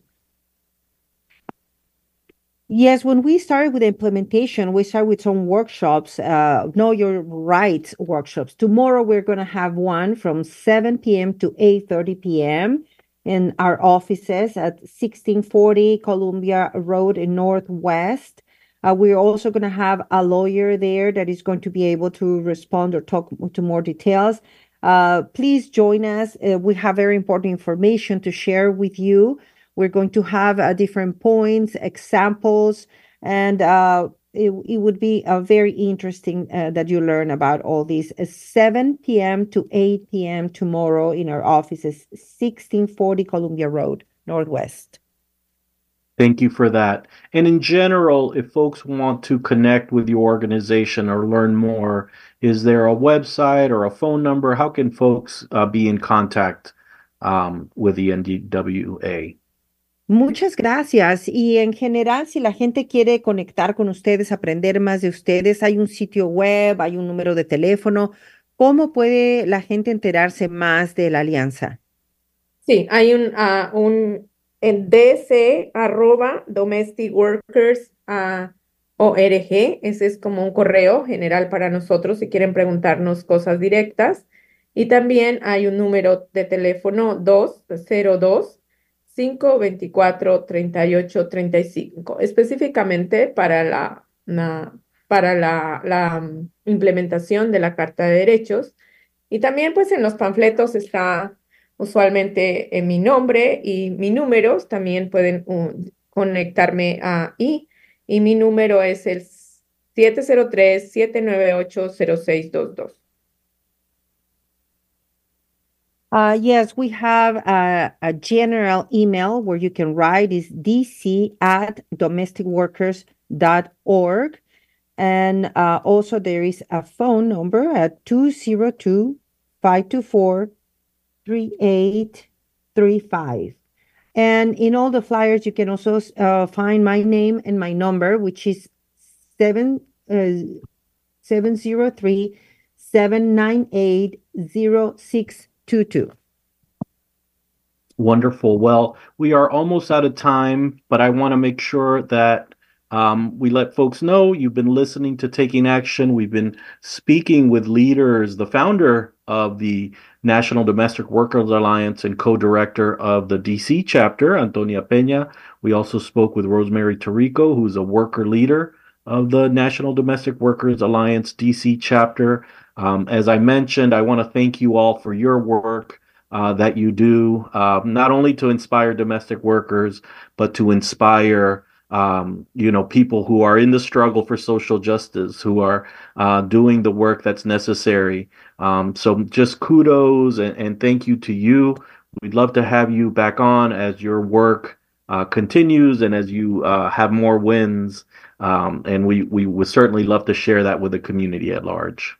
Yes, when we started with the implementation, we started with some workshops, uh, Know Your Rights workshops. Tomorrow, we're going to have one from seven p m to eight thirty p m in our offices at sixteen forty Columbia Road in Northwest. Uh, we're also going to have a lawyer there that is going to be able to respond or talk to more details. Uh, please join us. Uh, we have very important information to share with you. We're going to have uh, different points, examples, and uh, it, it would be uh, very interesting uh, that you learn about all these. Uh, seven p m to eight p m tomorrow in our offices, sixteen forty Columbia Road, Northwest. Thank you for that. And in general, if folks want to connect with your organization or learn more, is there a website or a phone number? How can folks uh, be in contact um, with the N D W A? Muchas gracias. Y en general, si la gente quiere conectar con ustedes, aprender más de ustedes, hay un sitio web, hay un número de teléfono. ¿Cómo puede la gente enterarse más de la alianza? Sí, hay un, ah, un en D C arroba domestic workers ah, org. Ese es como un correo general para nosotros si quieren preguntarnos cosas directas. Y también hay un número de teléfono dos cero dos, cinco dos cuatro, tres ocho tres cinco, específicamente para la, la- para la, la mm, implementación de la Carta de Derechos. Y también pues en los panfletos está usualmente en mi nombre y mi números. También pueden uh, conectarme ahí. Y mi número es el siete cero tres, siete nueve ocho, cero seis dos dos. Uh, yes, we have a, a general email where you can write is d c at domestic workers dot org. And uh, also there is a phone number at two zero two, five two four, three eight three five. And in all the flyers, you can also uh, find my name and my number, which is seven, uh, seven zero three, seven nine eight, zero six two two. Wonderful. Well, we are almost out of time, but I want to make sure that um, we let folks know you've been listening to Taking Action. We've been speaking with leaders, the founder of the National Domestic Workers Alliance and co-director of the D C chapter, Antonia Peña. We also spoke with Rosemary Tarico, who's a worker leader of the National Domestic Workers Alliance D C chapter. Um, as I mentioned, I want to thank you all for your work. Uh, that you do, uh, not only to inspire domestic workers, but to inspire, um, you know, people who are in the struggle for social justice, who are uh, doing the work that's necessary. Um, so just kudos and, and thank you to you. We'd love to have you back on as your work uh, continues and as you uh, have more wins. Um, and we, we would certainly love to share that with the community at large.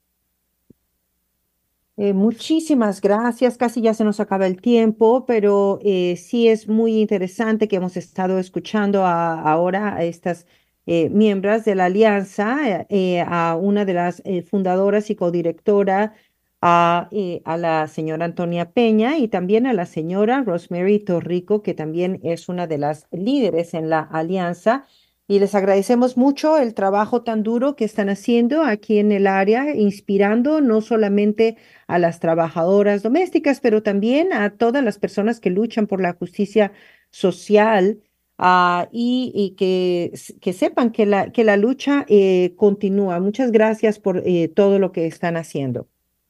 Eh, muchísimas gracias. Casi ya se nos acaba el tiempo, pero eh, sí es muy interesante que hemos estado escuchando a- ahora a estas eh, miembros de la alianza, eh, eh, a una de las eh, fundadoras y codirectora, a, eh, a la señora Antonia Peña y también a la señora Rosemary Torrico, que también es una de las líderes en la alianza. Y les agradecemos mucho el trabajo tan duro que están haciendo aquí en el área, inspirando no solamente a las trabajadoras domésticas, pero también a todas las personas que luchan por la justicia social, ah, y, y que, s- que sepan que la, que la lucha eh, continúa. Muchas gracias por eh, todo lo que están haciendo.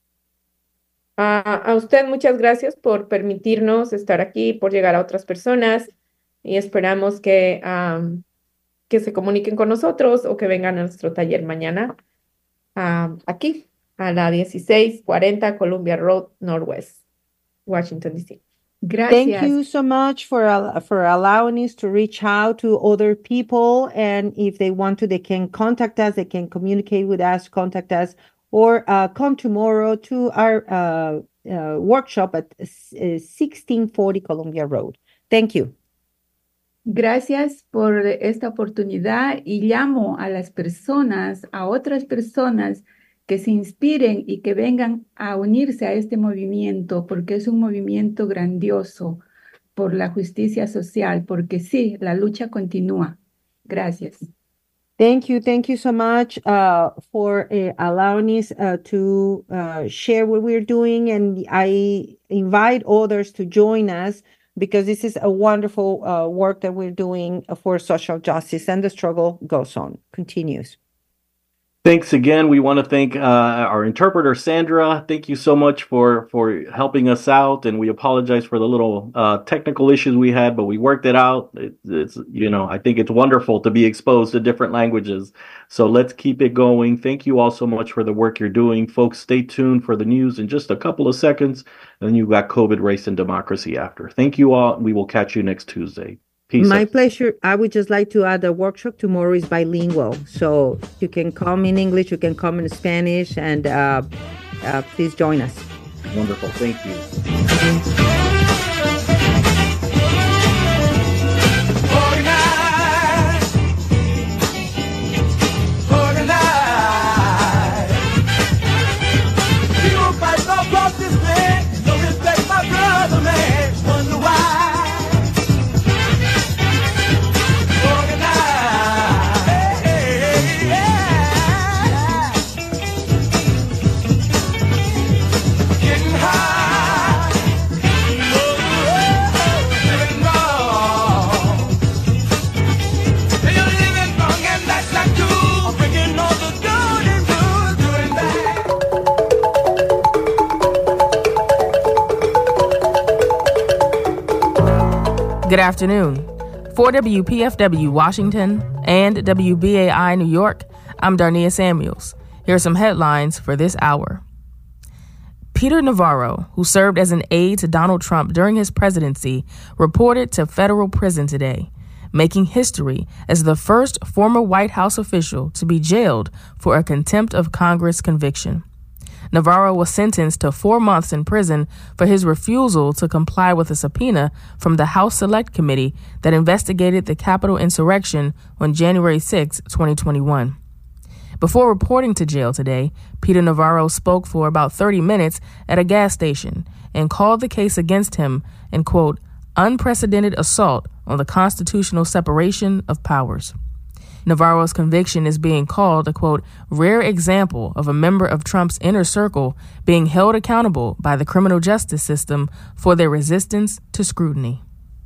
A, a usted muchas gracias por permitirnos estar aquí, por llegar a otras personas y esperamos que, am, que se comuniquen con nosotros o que vengan a nuestro taller mañana am, aquí a la dieciséis cuarenta Columbia Road Northwest, Washington, D C. Thank Gracias. you so much for al- for allowing us to reach out to other people, and if they want to, they can contact us. They can communicate with us, contact us, or uh, come tomorrow to our uh, uh, workshop at s- uh, sixteen forty Columbia Road. Thank you. Gracias por esta oportunidad y llamo a las personas, a otras personas que se inspiren y que vengan a unirse a este movimiento, porque es un movimiento grandioso por la justicia social, porque sí, la lucha continúa. Gracias. Thank you. Thank you so much uh, for uh, allowing us uh, to uh, share what we're doing. And I invite others to join us because this is a wonderful uh, work that we're doing for social justice, and the struggle goes on, continues. Thanks again. We want to thank uh, our interpreter, Sandra. Thank you so much for for helping us out, and we apologize for the little uh, technical issues we had, but we worked it out. It, it's you know I think it's wonderful to be exposed to different languages. So let's keep it going. Thank you all so much for the work you're doing, folks. Stay tuned for the news in just a couple of seconds, and then you've got COVID, race, and democracy after. Thank you all. We will catch you next Tuesday. Peace. My out. pleasure. I would just like to add the workshop tomorrow is bilingual. So you can come in English, you can come in Spanish, and uh, uh, please join us. Wonderful. Thank you. Organize. Organize. You won't fight no across this land. No respect my brother, man. Wonder why. Good afternoon. For W P F W Washington and W B A I New York, I'm Darnia Samuels. Here are some headlines for this hour. Peter Navarro, who served as an aide to Donald Trump during his presidency, reported to federal prison today, making history as the first former White House official to be jailed for a contempt of Congress conviction. Navarro was sentenced to four months in prison for his refusal to comply with a subpoena from the House Select Committee that investigated the Capitol insurrection on January sixth, twenty twenty-one. Before reporting to jail today, Peter Navarro spoke for about thirty minutes at a gas station and called the case against him an, quote, unprecedented assault on the constitutional separation of powers. Navarro's conviction is being called a, quote, rare example of a member of Trump's inner circle being held accountable by the criminal justice system for their resistance to scrutiny.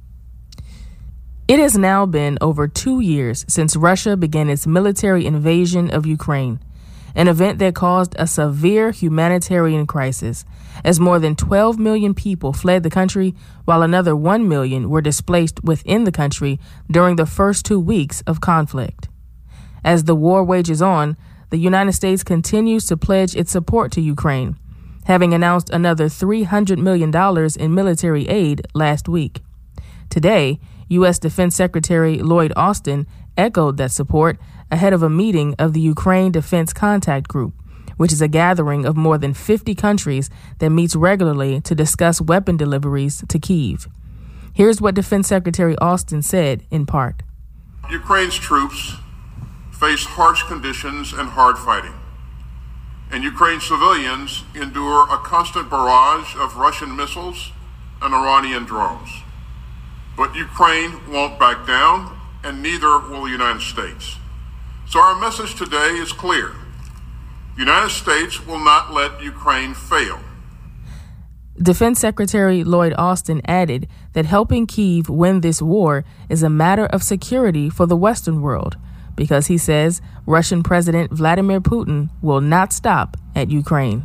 It has now been over two years since Russia began its military invasion of Ukraine, an event that caused a severe humanitarian crisis, as more than twelve million people fled the country while another one million were displaced within the country during the first two weeks of conflict. As the war wages on, the United States continues to pledge its support to Ukraine, having announced another three hundred million dollars in military aid last week. Today, U S Defense Secretary Lloyd Austin echoed that support ahead of a meeting of the Ukraine Defense Contact Group, which is a gathering of more than fifty countries that meets regularly to discuss weapon deliveries to Kyiv. Here's what Defense Secretary Austin said in part. Ukraine's troops face harsh conditions and hard fighting, and Ukraine's civilians endure a constant barrage of Russian missiles and Iranian drones. But Ukraine won't back down, and neither will the United States. So our message today is clear. The United States will not let Ukraine fail. Defense Secretary Lloyd Austin added that helping Kyiv win this war is a matter of security for the Western world, because he says Russian President Vladimir Putin will not stop at Ukraine.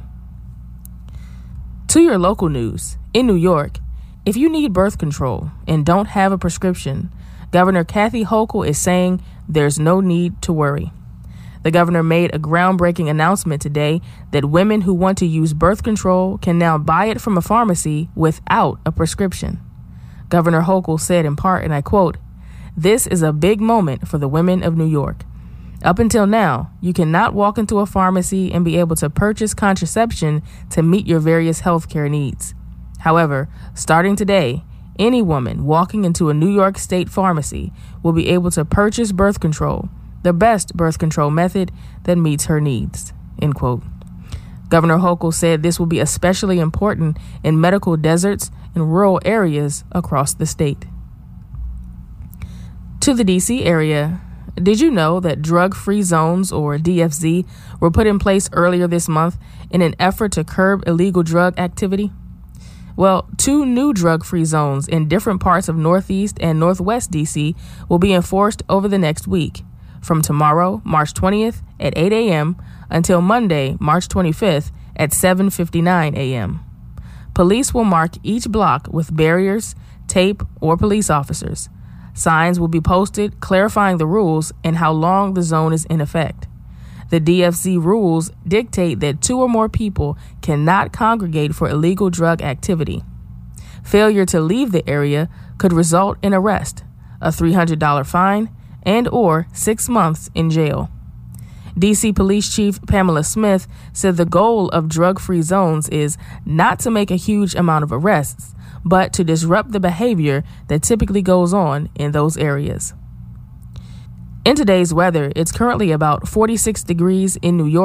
To your local news, in New York, if you need birth control and don't have a prescription, Governor Kathy Hochul is saying there's no need to worry. The governor made a groundbreaking announcement today that women who want to use birth control can now buy it from a pharmacy without a prescription. Governor Hochul said in part, and I quote, "This is a big moment for the women of New York. Up until now, you cannot walk into a pharmacy and be able to purchase contraception to meet your various healthcare needs. However, starting today, any woman walking into a New York State pharmacy will be able to purchase birth control, the best birth control method that meets her needs," end quote. Governor Hochul said this will be especially important in medical deserts and rural areas across the state. To the D C area, did you know that drug-free zones, or D F Z, were put in place earlier this month in an effort to curb illegal drug activity? Well, two new drug-free zones in different parts of Northeast and Northwest D C will be enforced over the next week, from tomorrow, March twentieth at eight a.m. until Monday, March twenty-fifth at seven fifty-nine a.m. Police will mark each block with barriers, tape, or police officers. Signs will be posted clarifying the rules and how long the zone is in effect. The D F Z rules dictate that two or more people cannot congregate for illegal drug activity. Failure to leave the area could result in arrest, a three hundred dollars fine, and or six months in jail. D C Police Chief Pamela Smith said the goal of drug-free zones is not to make a huge amount of arrests, but to disrupt the behavior that typically goes on in those areas. In today's weather, it's currently about forty-six degrees in New York.